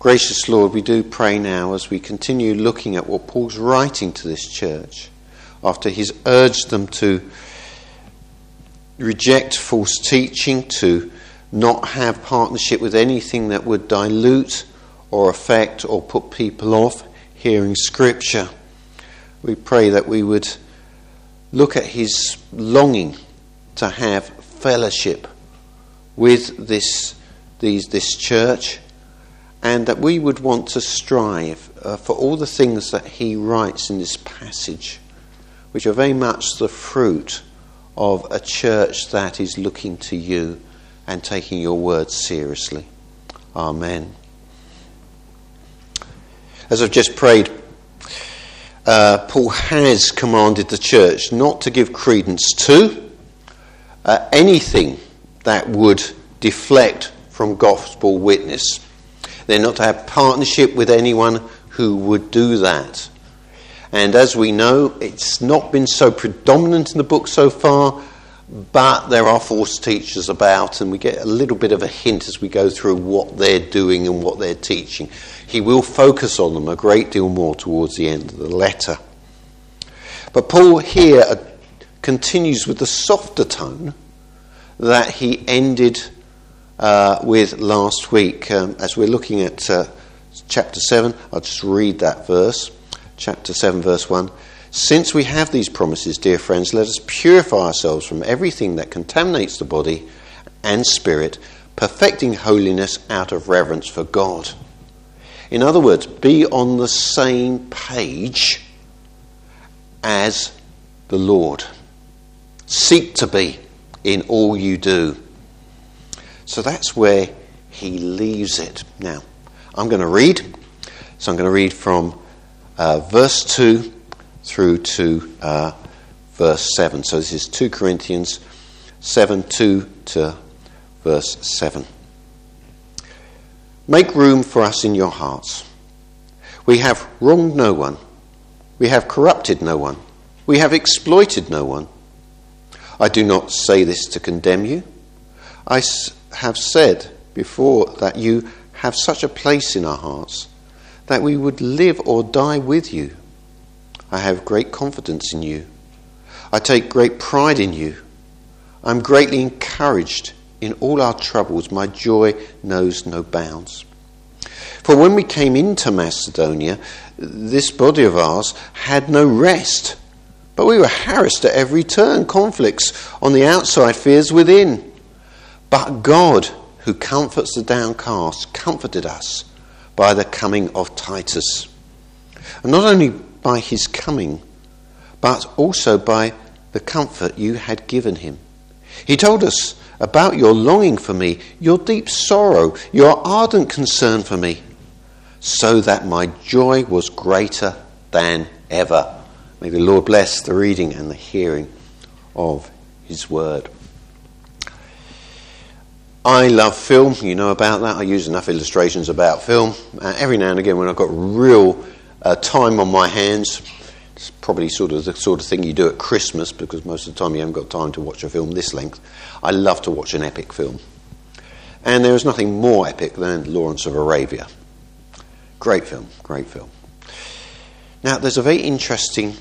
Gracious Lord, we do pray now as we continue looking at what Paul's writing to this church after he's urged them to reject false teaching, to not have partnership with anything that would dilute or affect or put people off hearing Scripture. We pray that we would look at his longing to have fellowship with this church, and that we would want to strive for all the things that he writes in this passage, which are very much the fruit of a church that is looking to you and taking your word seriously. Amen. As I've just prayed, Paul has commanded the church not to give credence to anything that would deflect from gospel witness. They're not to have partnership with anyone who would do that. And as we know, it's not been so predominant in the book so far, but there are false teachers about, and we get a little bit of a hint as we go through what they're doing and what they're teaching. He will focus on them a great deal more towards the end of the letter. But Paul here continues with the softer tone that he ended with last week. As we're looking at chapter 7, I'll just read that verse. Chapter 7, verse 1. Since we have these promises, dear friends, let us purify ourselves from everything that contaminates the body and spirit, perfecting holiness out of reverence for God. In other words, be on the same page as the Lord. Seek to be in all you do. So that's where he leaves it. Now, I'm going to read. So I'm going to read from verse 2 through to verse 7. So this is 2 Corinthians 7, 2 to verse 7. Make room for us in your hearts. We have wronged no one. We have corrupted no one. We have exploited no one. I do not say this to condemn you. I have said before that you have such a place in our hearts that we would live or die with you. I have great confidence in you. I take great pride in you. I'm greatly encouraged in all our troubles. My joy knows no bounds. For when we came into Macedonia, this body of ours had no rest, but we were harassed at every turn, conflicts on the outside, fears within. But God, who comforts the downcast, comforted us by the coming of Titus. And not only by his coming, but also by the comfort you had given him. He told us about your longing for me, your deep sorrow, your ardent concern for me, so that my joy was greater than ever. May the Lord bless the reading and the hearing of his word. I love film, you know about that. I use enough illustrations about film. Every now and again when I've got real time on my hands, it's probably sort of the sort of thing you do at Christmas, because most of the time you haven't got time to watch a film this length. I love to watch an epic film. And there is nothing more epic than Lawrence of Arabia. Great film, great film. Now there's a very interesting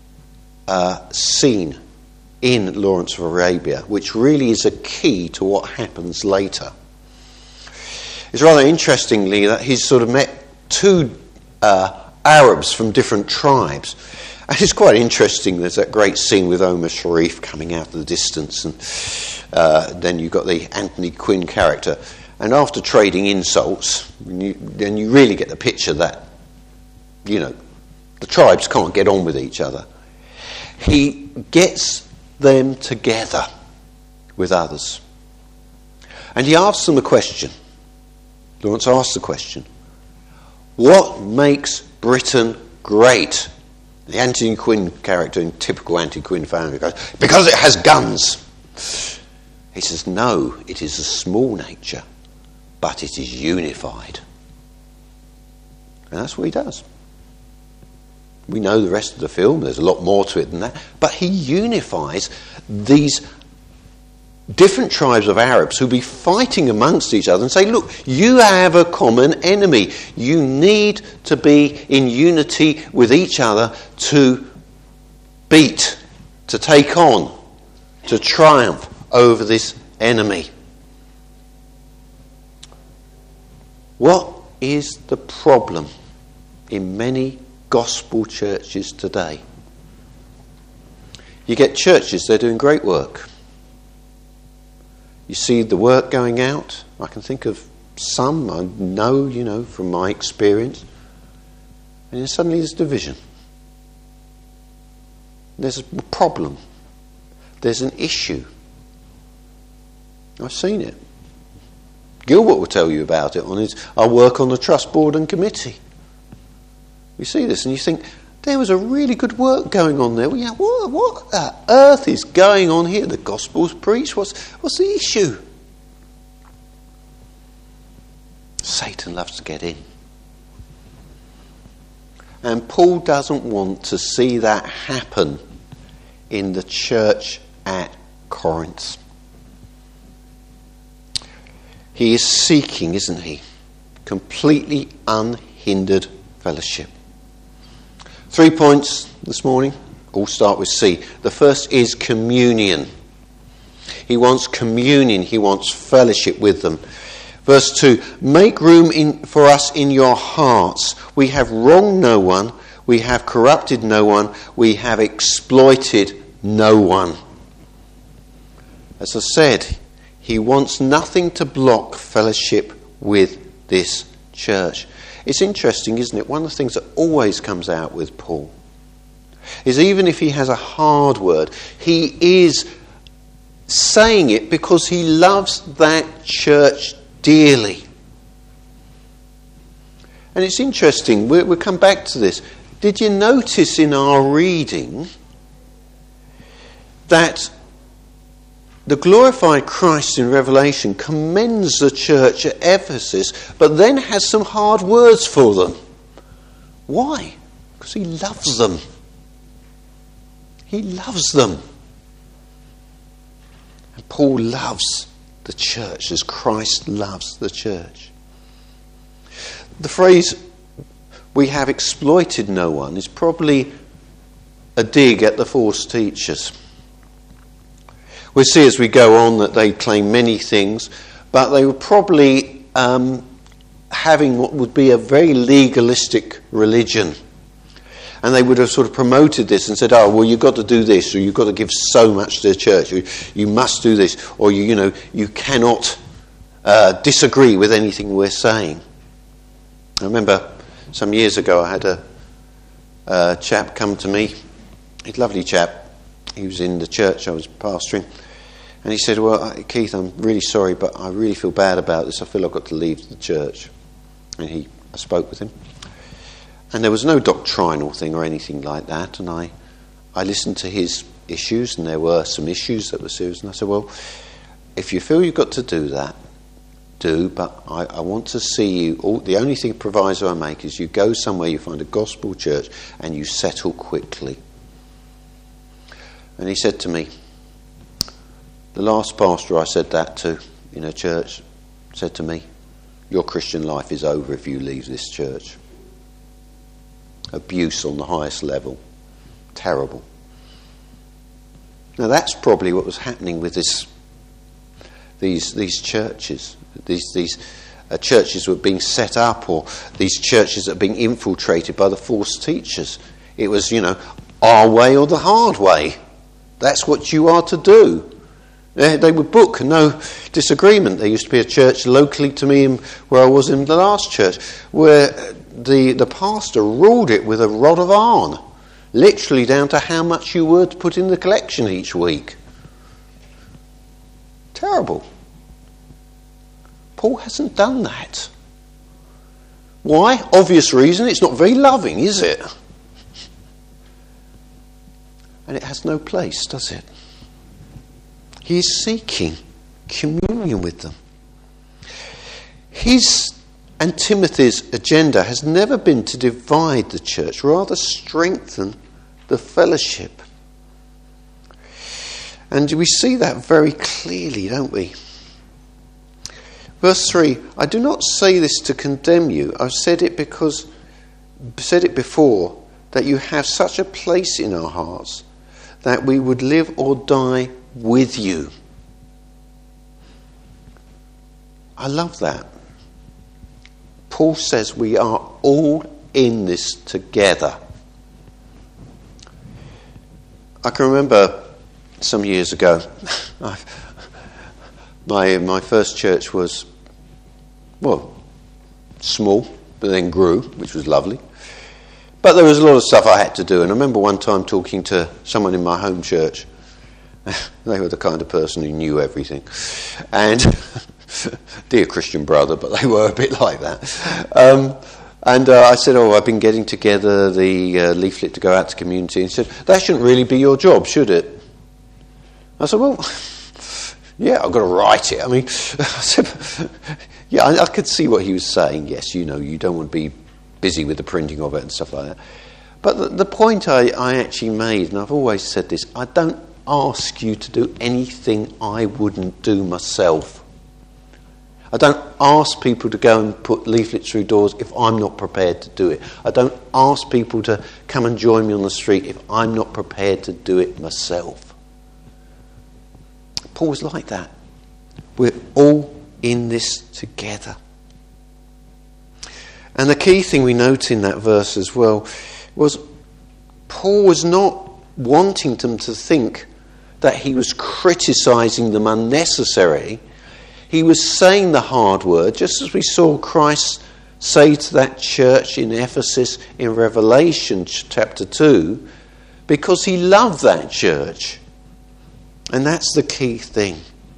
scene in Lawrence of Arabia, which really is a key to what happens later. It's rather interestingly that he's sort of met two Arabs from different tribes. And it's quite interesting, there's that great scene with Omar Sharif coming out of the distance, and then you've got the Anthony Quinn character. And after trading insults, then you really get the picture that, you know, the tribes can't get on with each other. He gets them together with others. And he asks them a question. Lawrence asks the question, what makes Britain great? The Anthony Quinn character in typical Anthony Quinn family goes, because it has guns. He says, no, it is a small nature, but it is unified. And that's what he does. We know the rest of the film, there's a lot more to it than that, but he unifies these different tribes of Arabs who'd be fighting amongst each other and say, look, you have a common enemy. You need to be in unity with each other to beat, to take on, to triumph over this enemy. What is the problem in many gospel churches today? You get churches, they're doing great work. You see the work going out. I can think of some I know, from my experience. And then suddenly there's division. There's a problem. There's an issue. I've seen it. Gilbert will tell you about it on his I work on the trust board and committee. You see this and you think, there was a really good work going on there. Well, yeah, what on earth is going on here? The gospel's preached. What's the issue? Satan loves to get in. And Paul doesn't want to see that happen in the church at Corinth. He is seeking, isn't he? Completely unhindered fellowship. 3 points this morning. All start with C. The first is communion. He wants communion. He wants fellowship with them. Verse 2. Make room for us in your hearts. We have wronged no one. We have corrupted no one. We have exploited no one. As I said, he wants nothing to block fellowship with this church. It's interesting, isn't it? One of the things that always comes out with Paul is even if he has a hard word, he is saying it because he loves that church dearly. And it's interesting, we'll come back to this. Did you notice in our reading that the glorified Christ in Revelation commends the church at Ephesus, but then has some hard words for them? Why? Because he loves them. He loves them. And Paul loves the church as Christ loves the church. The phrase, we have exploited no one, is probably a dig at the false teachers. We'll see as we go on that they claim many things, but they were probably having what would be a very legalistic religion. And they would have sort of promoted this and said, oh, well, you've got to do this, or you've got to give so much to the church, or you must do this, or you cannot disagree with anything we're saying. I remember some years ago I had a chap come to me, a lovely chap. He was in the church I was pastoring. And he said, well, Keith, I'm really sorry, but I really feel bad about this. I feel I've got to leave the church. And I spoke with him. And there was no doctrinal thing or anything like that. And I listened to his issues, and there were some issues that were serious. And I said, well, if you feel you've got to do that, do, but I want to see you. The only thing proviso I make is you go somewhere, you find a gospel church, and you settle quickly. And he said to me, the last pastor I said that to in a church said to me, your Christian life is over if you leave this church. Abuse on the highest level. Terrible. Now that's probably what was happening with these churches. These churches were being set up, or these churches that are being infiltrated by the false teachers. It was, our way or the hard way. That's what you are to do. They would book, no disagreement. There used to be a church locally to me where I was in the last church, where the pastor ruled it with a rod of iron, literally down to how much you were to put in the collection each week. Terrible. Paul hasn't done that. Why? Obvious reason, it's not very loving, is it? And it has no place, does it? He is seeking communion with them. His and Timothy's agenda has never been to divide the church, rather strengthen the fellowship. And we see that very clearly, don't we? Verse 3, I do not say this to condemn you. I've said it before, that you have such a place in our hearts that we would live or die with you. I love that. Paul says we are all in this together. I can remember some years ago, my first church was, small, but then grew, which was lovely. But there was a lot of stuff I had to do. And I remember one time talking to someone in my home church. They were the kind of person who knew everything. And, dear Christian brother, but they were a bit like that. I said, I've been getting together the leaflet to go out to community. And he said, that shouldn't really be your job, should it? I said, yeah, I've got to write it. I mean, I said, yeah, I could see what he was saying. Yes, you don't want to be busy with the printing of it and stuff like that. But the point I actually made, and I've always said this, I don't ask you to do anything I wouldn't do myself. I don't ask people to go and put leaflets through doors if I'm not prepared to do it. I don't ask people to come and join me on the street if I'm not prepared to do it myself. Paul's like that. We're all in this together. And the key thing we note in that verse as well was Paul was not wanting them to think that he was criticising them unnecessarily. He was saying the hard word, just as we saw Christ say to that church in Ephesus in Revelation chapter 2, because he loved that church. And that's the key thing.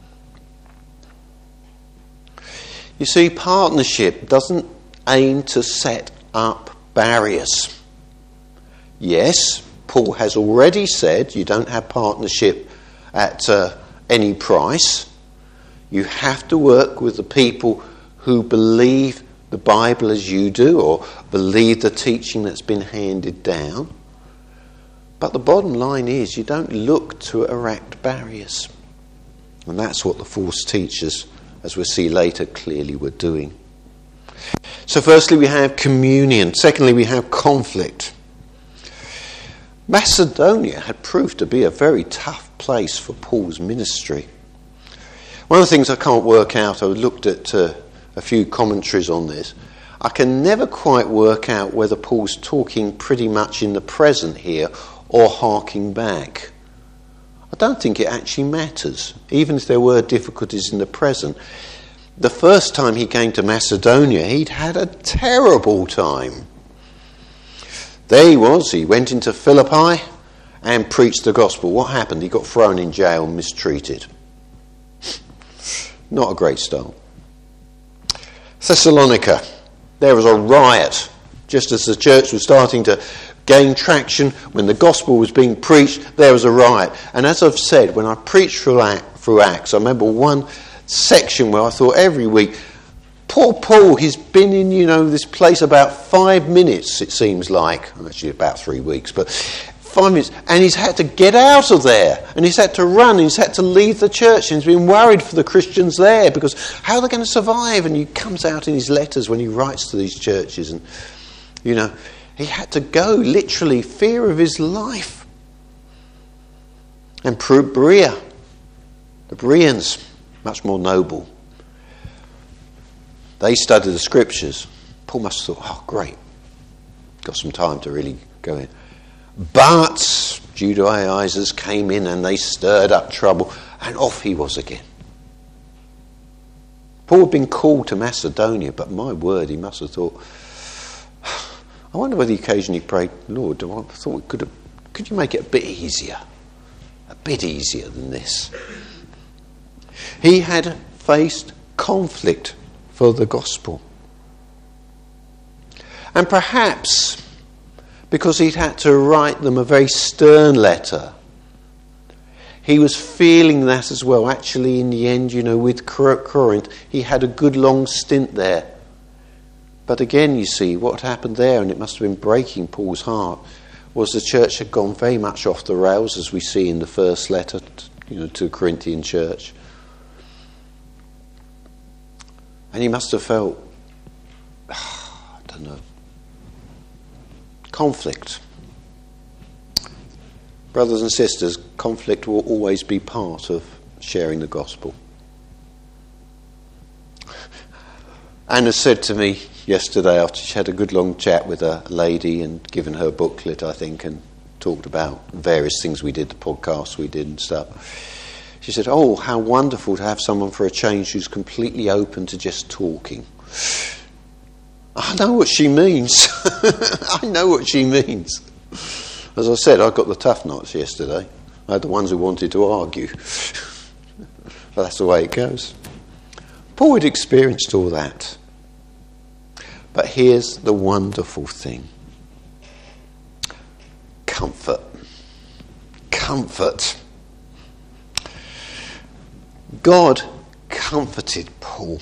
You see, partnership doesn't aim to set up barriers. Yes, Paul has already said you don't have partnership at any price. You have to work with the people who believe the Bible as you do, or believe the teaching that's been handed down. But the bottom line is you don't look to erect barriers. And that's what the false teachers, as we'll see later, clearly were doing. So firstly we have communion. Secondly we have conflict. Macedonia had proved to be a very tough place for Paul's ministry. One of the things I can't work out, I looked at a few commentaries on this, I can never quite work out whether Paul's talking pretty much in the present here or harking back. I don't think it actually matters, even if there were difficulties in the present. The first time he came to Macedonia, he'd had a terrible time. There he was, he went into Philippi and preached the gospel. What happened? He got thrown in jail and mistreated. Not a great start. Thessalonica, there was a riot. Just as the church was starting to gain traction, when the gospel was being preached, there was a riot. And as I've said, when I preached through Acts, I remember one section where I thought every week, poor Paul, he's been in, this place about 5 minutes, it seems like. Actually about 3 weeks, but 5 minutes. And he's had to get out of there. And he's had to run. And he's had to leave the church. And he's been worried for the Christians there, because how are they going to survive? And he comes out in his letters when he writes to these churches. And, he had to go, literally, fear of his life. And Berea, the Bereans, much more noble. They studied the scriptures. Paul must have thought, great. Got some time to really go in. But Judaizers came in and they stirred up trouble, and off he was again. Paul had been called to Macedonia, but my word, he must have thought, I wonder whether he occasionally prayed, Lord, I thought could you make it a bit easier than this? He had faced conflict for the gospel. And perhaps because he'd had to write them a very stern letter, he was feeling that as well. Actually, in the end, with Corinth, he had a good long stint there. But again, you see, what happened there, and it must have been breaking Paul's heart, was the church had gone very much off the rails, as we see in the first letter to the Corinthian church. And he must have felt, I don't know, conflict. Brothers and sisters, conflict will always be part of sharing the gospel. Anna said to me yesterday, after she had a good long chat with a lady and given her booklet, I think, and talked about various things we did, the podcasts we did and stuff. She said, "Oh, how wonderful to have someone for a change who's completely open to just talking." I know what she means. I know what she means. As I said, I got the tough knots yesterday. I had the ones who wanted to argue. But that's the way it goes. Paul had experienced all that. But here's the wonderful thing. Comfort. Comfort. God comforted Paul.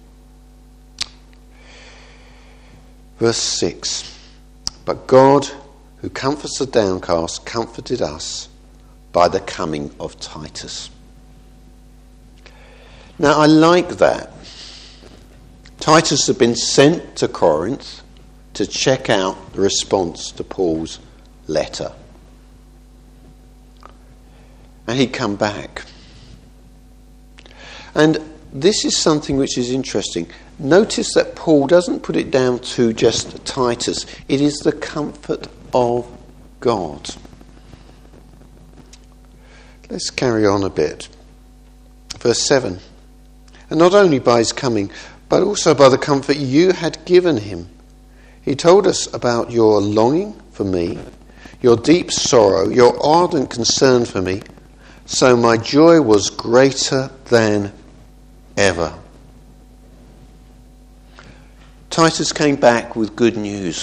Verse 6. But God, who comforts the downcast, comforted us by the coming of Titus. Now, I like that. Titus had been sent to Corinth to check out the response to Paul's letter. And he'd come back. And this is something which is interesting. Notice that Paul doesn't put it down to just Titus. It is the comfort of God. Let's carry on a bit. Verse 7. And not only by his coming, but also by the comfort you had given him. He told us about your longing for me, your deep sorrow, your ardent concern for me, so my joy was greater than ever. Titus came back with good news.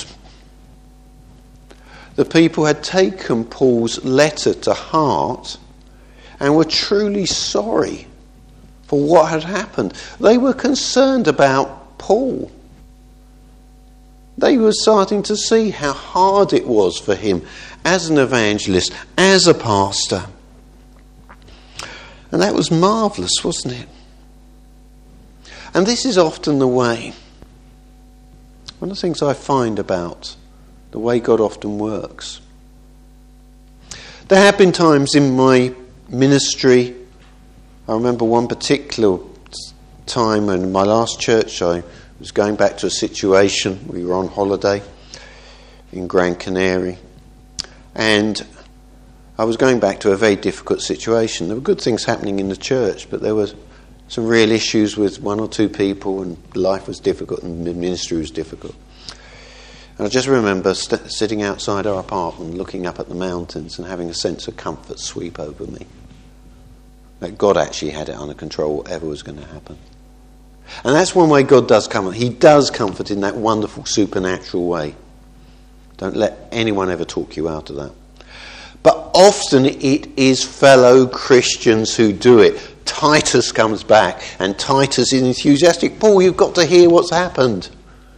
The people had taken Paul's letter to heart and were truly sorry for what had happened. They were concerned about Paul. They were starting to see how hard it was for him as an evangelist, as a pastor. And that was marvellous, wasn't it? And this is often the way. One of the things I find about the way God often works. There have been times in my ministry, I remember one particular time in my last church, I was going back to a situation, we were on holiday in Gran Canaria, and I was going back to a very difficult situation. There were good things happening in the church, but there were some real issues with one or two people, and life was difficult and the ministry was difficult. And I just remember sitting outside our apartment, looking up at the mountains and having a sense of comfort sweep over me. That God actually had it under control, whatever was going to happen. And that's one way God does comfort. He does comfort in that wonderful supernatural way. Don't let anyone ever talk you out of that. But often it is fellow Christians who do it. Titus comes back and Titus is enthusiastic. Paul, you've got to hear what's happened.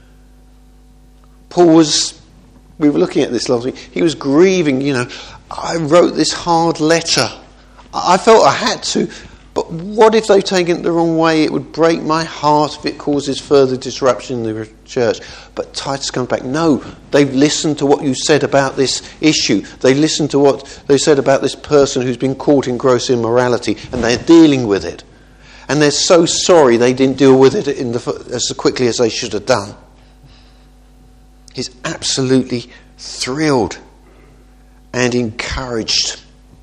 Paul we were looking at this last week, he was grieving, I wrote this hard letter. I felt I had to, but what if they've taken it the wrong way? It would break my heart if it causes further disruption in the church. But Titus comes back, no, they've listened to what you said about this issue. They listened to what they said about this person who's been caught in gross immorality, and they're dealing with it. And they're so sorry they didn't deal with it as quickly as they should have done. He's absolutely thrilled and encouraged.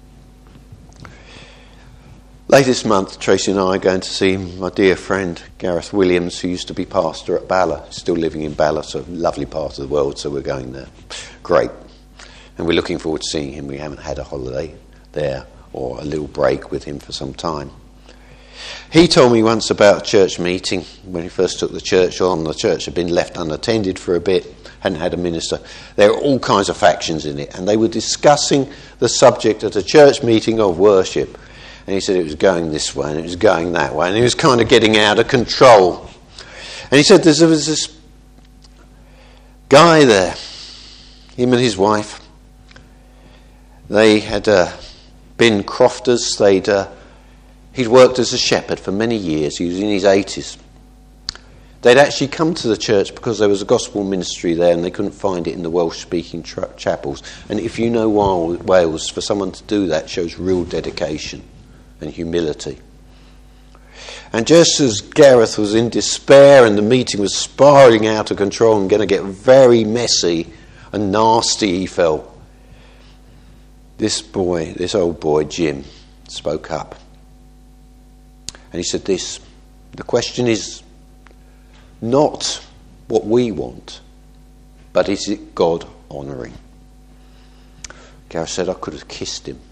Later this month, Tracy and I are going to see my dear friend Gareth Williams, who used to be pastor at Bala, still living in Bala, so a lovely part of the world, so we're going there. Great. And we're looking forward to seeing him. We haven't had a holiday there or a little break with him for some time. He told me once about a church meeting when he first took the church on. The church had been left unattended for a bit, hadn't had a minister. There were all kinds of factions in it, and they were discussing the subject at a church meeting of worship. And he said it was going this way and it was going that way, and it was kind of getting out of control. And he said there was this guy there, him and his wife. They had been crofters. He'd worked as a shepherd for many years. He was in his 80s. They'd actually come to the church because there was a gospel ministry there and they couldn't find it in the Welsh-speaking chapels. And if you know Wales, for someone to do that shows real dedication and humility. And just as Gareth was in despair and the meeting was spiralling out of control and going to get very messy and nasty, he felt, this old boy, Jim, spoke up. And he said this: the question is not what we want, but is it God honouring? Gareth said, I could have kissed him.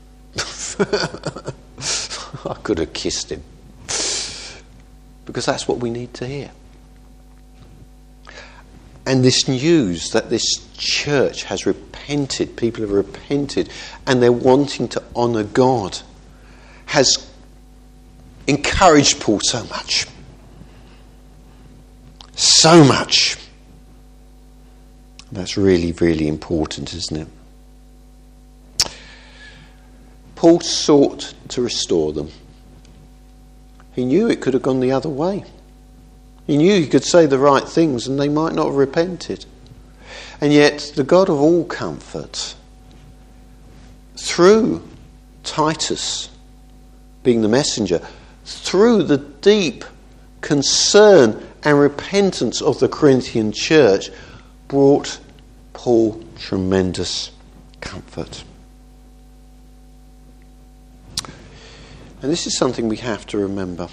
I could have kissed him. Because that's what we need to hear. And this news that this church has repented, people have repented, and they're wanting to honour God, has encouraged Paul so much. So much. That's really, really important, isn't it? Paul sought to restore them. He knew it could have gone the other way. He knew he could say the right things and they might not have repented. And yet the God of all comfort, through Titus being the messenger, through the deep concern and repentance of the Corinthian church, brought Paul tremendous comfort. And this is something we have to remember.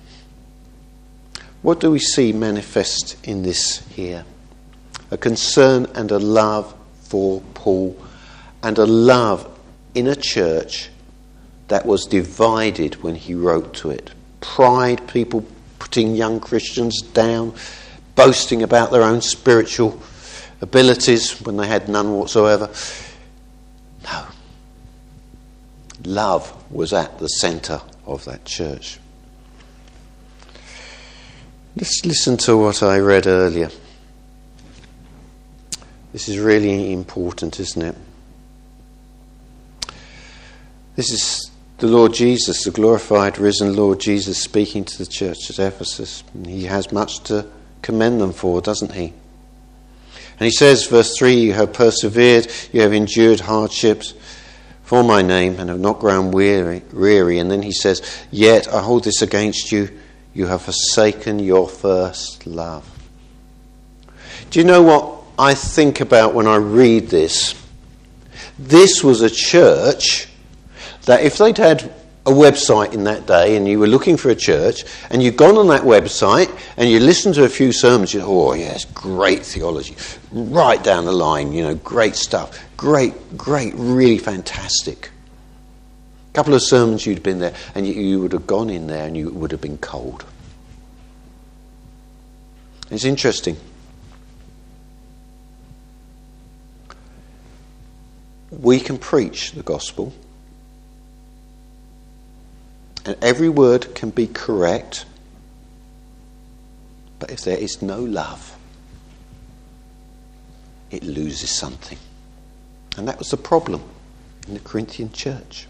What do we see manifest in this here? A concern and a love for Paul, and a love in a church that was divided when he wrote to it. Pride, people putting young Christians down, boasting about their own spiritual abilities when they had none whatsoever. No. Love was at the centre of that church. Let's listen to what I read earlier. This is really important, isn't it? This is the Lord Jesus, the glorified, risen Lord Jesus, speaking to the church at Ephesus. He has much to commend them for, doesn't he? And he says, verse 3, you have persevered, you have endured hardships for my name and have not grown weary. And then he says, yet I hold this against you, you have forsaken your first love. Do you know what I think about when I read this? This was a church that if they'd had a website in that day and you were looking for a church and you'd gone on that website and you listened to a few sermons, you thought, oh yes, great theology, right down the line, great stuff, great, really fantastic. A couple of sermons you'd been there and you would have gone in there and you would have been cold. It's interesting. We can preach the gospel and every word can be correct, but if there is no love, it loses something. And that was the problem in the Corinthian church.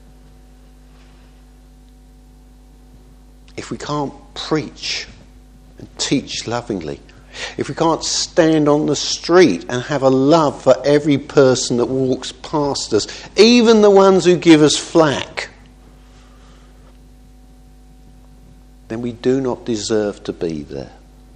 If we can't preach and teach lovingly, if we can't stand on the street and have a love for every person that walks past us, even the ones who give us flack, then we do not deserve to be there.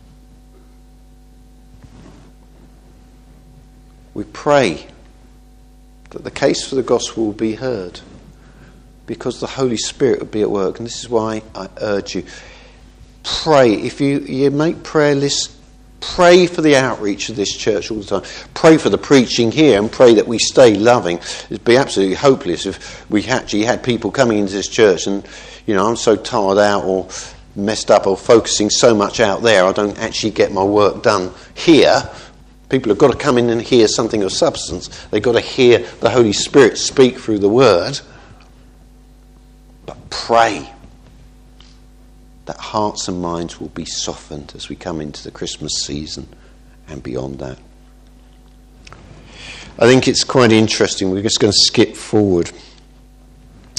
We pray that the case for the gospel will be heard because the Holy Spirit will be at work. And this is why I urge you, pray. If you make prayer lists, pray for the outreach of this church all the time. Pray for the preaching here and pray that we stay loving. It'd be absolutely hopeless if we actually had people coming into this church and, I'm so tired out or messed up or focusing so much out there, I don't actually get my work done here. People have got to come in and hear something of substance. They've got to hear the Holy Spirit speak through the Word. But pray that hearts and minds will be softened as we come into the Christmas season and beyond that. I think it's quite interesting. We're just going to skip forward.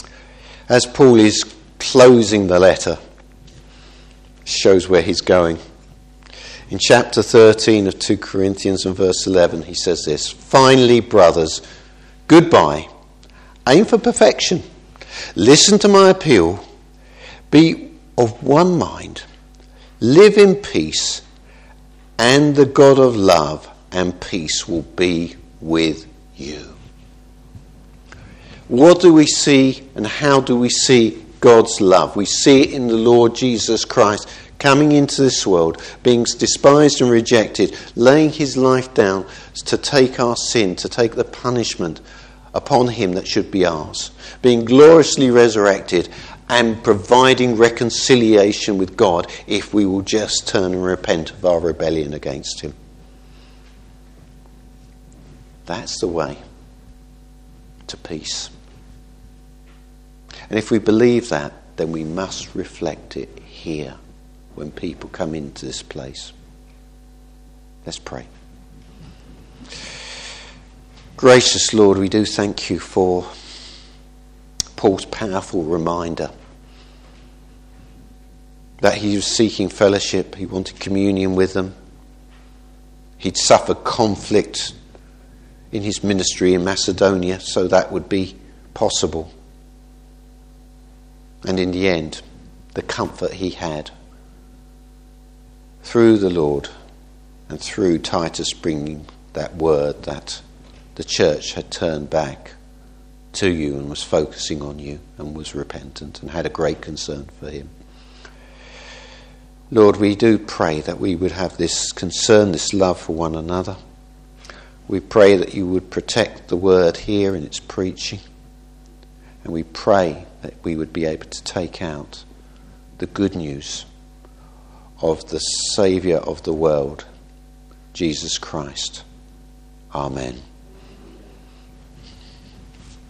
As Paul is closing the letter, shows where he's going. In chapter 13 of 2 Corinthians and verse 11, he says this: "Finally, brothers, goodbye. Aim for perfection. Listen to my appeal. Be of one mind. Live in peace, and the God of love and peace will be with you." What do we see, and how do we see God's love? We see it in the Lord Jesus Christ coming into this world, being despised and rejected, laying his life down to take our sin, to take the punishment upon him that should be ours, being gloriously resurrected and providing reconciliation with God if we will just turn and repent of our rebellion against him. That's the way to peace. And if we believe that, then we must reflect it here when people come into this place. Let's pray. Gracious Lord, we do thank you for Paul's powerful reminder that he was seeking fellowship, he wanted communion with them. He'd suffered conflict in his ministry in Macedonia, so that would be possible. And in the end, the comfort he had through the Lord and through Titus bringing that word that the church had turned back to you and was focusing on you and was repentant and had a great concern for him. Lord, we do pray that we would have this concern, this love for one another. We pray that you would protect the word here in its preaching. And we pray that we would be able to take out the good news of the Saviour of the world, Jesus Christ. Amen.